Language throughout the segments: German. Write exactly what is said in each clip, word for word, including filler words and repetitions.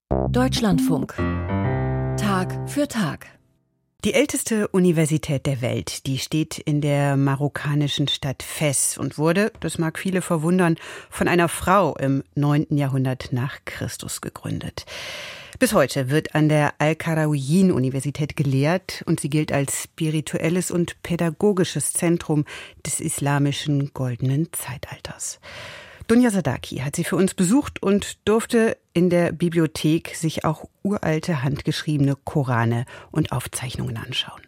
Deutschlandfunk. Tag für Tag. Die älteste Universität der Welt, die steht in der marokkanischen Stadt Fes und wurde, das mag viele verwundern, von einer Frau im neunten Jahrhundert nach Christus gegründet. Bis heute wird an der Al-Qarawiyyin-Universität gelehrt und sie gilt als spirituelles und pädagogisches Zentrum des islamischen goldenen Zeitalters. Dunja Sadaki hat sie für uns besucht und durfte in der Bibliothek sich auch uralte handgeschriebene Korane und Aufzeichnungen anschauen.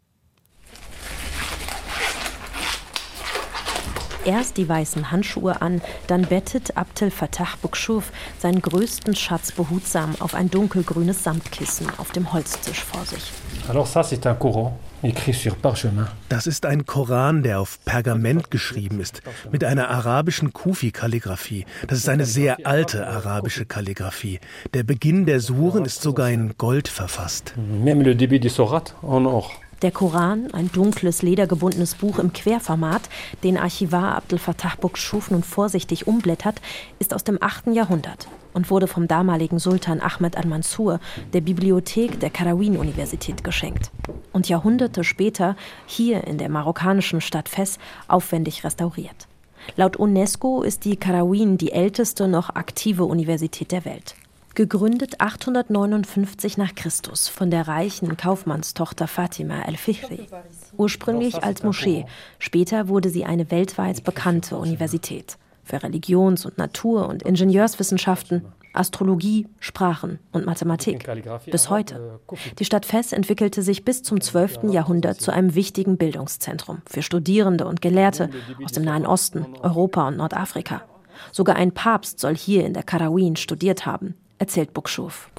Erst die weißen Handschuhe an, dann bettet Abdel Fattah Boukchouf seinen größten Schatz behutsam auf ein dunkelgrünes Samtkissen auf dem Holztisch vor sich. Alors ça, c'est un Coran. Das ist ein Koran, der auf Pergament geschrieben ist, mit einer arabischen Kufi-Kalligraphie. Das ist eine sehr alte arabische Kalligraphie. Der Beginn der Suren ist sogar in Gold verfasst. Même le début des sourates en or. Der Koran, ein dunkles, ledergebundenes Buch im Querformat, den Archivar Abdel Fattah Boukchouf nun vorsichtig umblättert, ist aus dem achten Jahrhundert und wurde vom damaligen Sultan Ahmed al-Mansur der Bibliothek der Qarawiyyin-Universität geschenkt und Jahrhunderte später hier in der marokkanischen Stadt Fes aufwendig restauriert. Laut UNESCO ist die Qarawiyyin die älteste noch aktive Universität der Welt. Gegründet achthundertneunundfünfzig nach Christus von der reichen Kaufmannstochter Fatima el-Fihri. Ursprünglich als Moschee, später wurde sie eine weltweit bekannte Universität. Für Religions- und Natur- und Ingenieurswissenschaften, Astrologie, Sprachen und Mathematik. Bis heute. Die Stadt Fes entwickelte sich bis zum zwölften Jahrhundert zu einem wichtigen Bildungszentrum für Studierende und Gelehrte aus dem Nahen Osten, Europa und Nordafrika. Sogar ein Papst soll hier in der Qarawiyyin studiert haben, erzählt Boukchouf.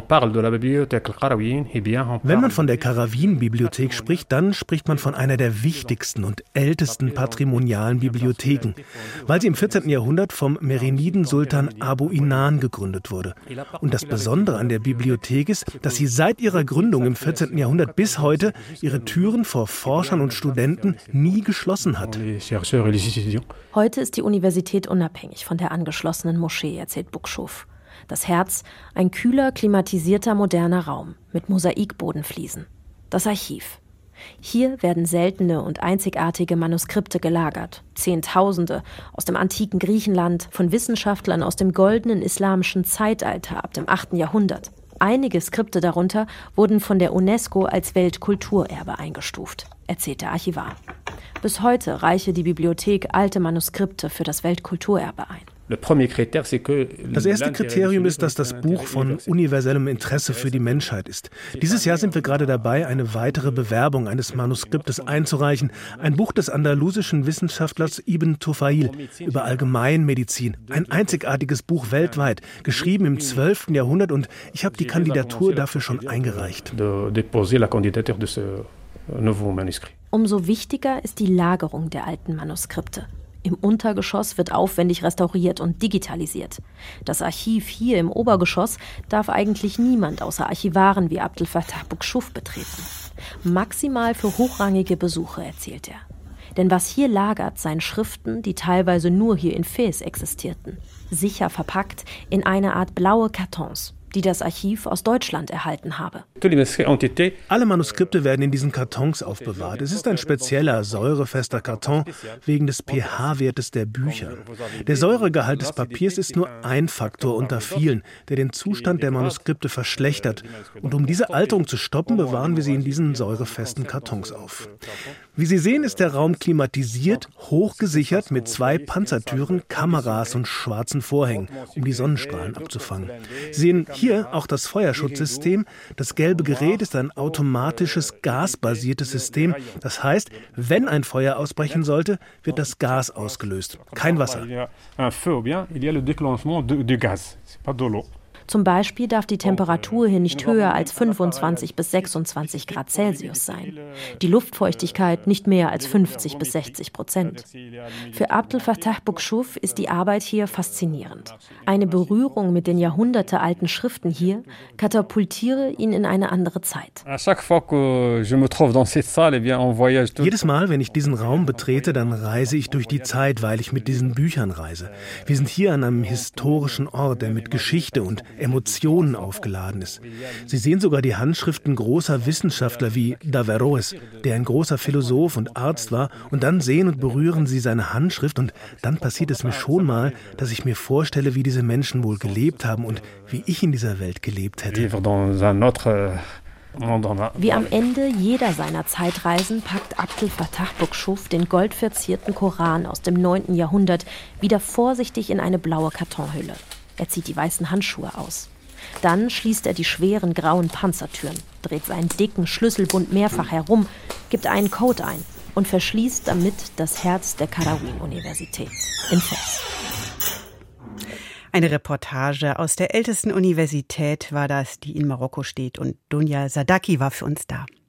Wenn man von der Qarawiyyin-Bibliothek spricht, dann spricht man von einer der wichtigsten und ältesten patrimonialen Bibliotheken, weil sie im vierzehnten Jahrhundert vom Meriniden-Sultan Abu Inan gegründet wurde. Und das Besondere an der Bibliothek ist, dass sie seit ihrer Gründung im vierzehnten Jahrhundert bis heute ihre Türen vor Forschern und Studenten nie geschlossen hat. Heute ist die Universität unabhängig von der angeschlossenen Moschee, erzählt Boukchouf. Das Herz, ein kühler, klimatisierter, moderner Raum mit Mosaikbodenfliesen. Das Archiv. Hier werden seltene und einzigartige Manuskripte gelagert. Zehntausende aus dem antiken Griechenland, von Wissenschaftlern aus dem goldenen islamischen Zeitalter ab dem achten Jahrhundert. Einige Skripte darunter wurden von der UNESCO als Weltkulturerbe eingestuft, erzählt der Archivar. Bis heute reiche die Bibliothek alte Manuskripte für das Weltkulturerbe ein. Das erste Kriterium ist, dass das Buch von universellem Interesse für die Menschheit ist. Dieses Jahr sind wir gerade dabei, eine weitere Bewerbung eines Manuskriptes einzureichen. Ein Buch des andalusischen Wissenschaftlers Ibn Tufail über Allgemeinmedizin. Ein einzigartiges Buch weltweit, geschrieben im zwölften Jahrhundert, und ich habe die Kandidatur dafür schon eingereicht. Umso wichtiger ist die Lagerung der alten Manuskripte. Im Untergeschoss wird aufwendig restauriert und digitalisiert. Das Archiv hier im Obergeschoss darf eigentlich niemand außer Archivaren wie Abdel Fattah Boukchouf betreten. Maximal für hochrangige Besucher, erzählt er. Denn was hier lagert, seien Schriften, die teilweise nur hier in Fes existierten. Sicher verpackt in eine Art blaue Kartons, die das Archiv aus Deutschland erhalten habe. Alle Manuskripte werden in diesen Kartons aufbewahrt. Es ist ein spezieller, säurefester Karton wegen des pH-Wertes der Bücher. Der Säuregehalt des Papiers ist nur ein Faktor unter vielen, der den Zustand der Manuskripte verschlechtert. Und um diese Alterung zu stoppen, bewahren wir sie in diesen säurefesten Kartons auf. Wie Sie sehen, ist der Raum klimatisiert, hochgesichert mit zwei Panzertüren, Kameras und schwarzen Vorhängen, um die Sonnenstrahlen abzufangen. Sie sehen hier auch das Feuerschutzsystem. Das gelbe Gerät ist ein automatisches, gasbasiertes System. Das heißt, wenn ein Feuer ausbrechen sollte, wird das Gas ausgelöst. Kein Wasser. Zum Beispiel darf die Temperatur hier nicht höher als fünfundzwanzig bis sechsundzwanzig Grad Celsius sein. Die Luftfeuchtigkeit nicht mehr als fünfzig bis sechzig Prozent. Für Abdel Fattah Boukchouf ist die Arbeit hier faszinierend. Eine Berührung mit den jahrhundertealten Schriften hier katapultiere ihn in eine andere Zeit. Jedes Mal, wenn ich diesen Raum betrete, dann reise ich durch die Zeit, weil ich mit diesen Büchern reise. Wir sind hier an einem historischen Ort, der mit Geschichte und Emotionen aufgeladen ist. Sie sehen sogar die Handschriften großer Wissenschaftler wie Daverroes, der ein großer Philosoph und Arzt war, und dann sehen und berühren sie seine Handschrift und dann passiert es mir schon mal, dass ich mir vorstelle, wie diese Menschen wohl gelebt haben und wie ich in dieser Welt gelebt hätte. Wie am Ende jeder seiner Zeitreisen packt Abdel Fattah Boukchouf den goldverzierten Koran aus dem neunten Jahrhundert wieder vorsichtig in eine blaue Kartonhülle. Er zieht die weißen Handschuhe aus. Dann schließt er die schweren grauen Panzertüren, dreht seinen dicken Schlüsselbund mehrfach herum, gibt einen Code ein und verschließt damit das Herz der Qarawin-Universität in Fes. Eine Reportage aus der ältesten Universität war das, die in Marokko steht. Und Dunja Sadaki war für uns da.